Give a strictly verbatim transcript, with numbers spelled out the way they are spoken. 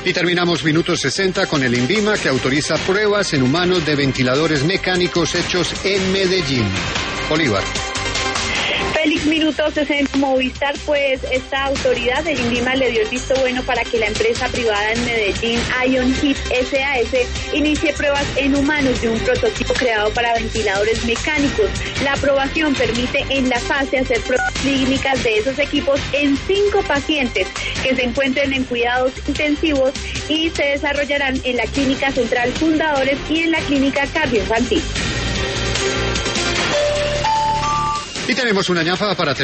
Y terminamos minuto sesenta con el INVIMA, que autoriza pruebas en humanos de ventiladores mecánicos hechos en Medellín. Bolívar. Félix, minuto sesenta, Movistar, pues esta autoridad del INVIMA le dio el visto bueno para que la empresa privada en Medellín, Ion Hip S A S, inicie pruebas en humanos de un prototipo creado para ventiladores mecánicos. La aprobación permite en la fase hacer pruebas clínicas de esos equipos en cinco pacientes que se encuentren en cuidados intensivos y se desarrollarán en la Clínica Central Fundadores y en la Clínica Cardioinfantil. Y tenemos una ñafa para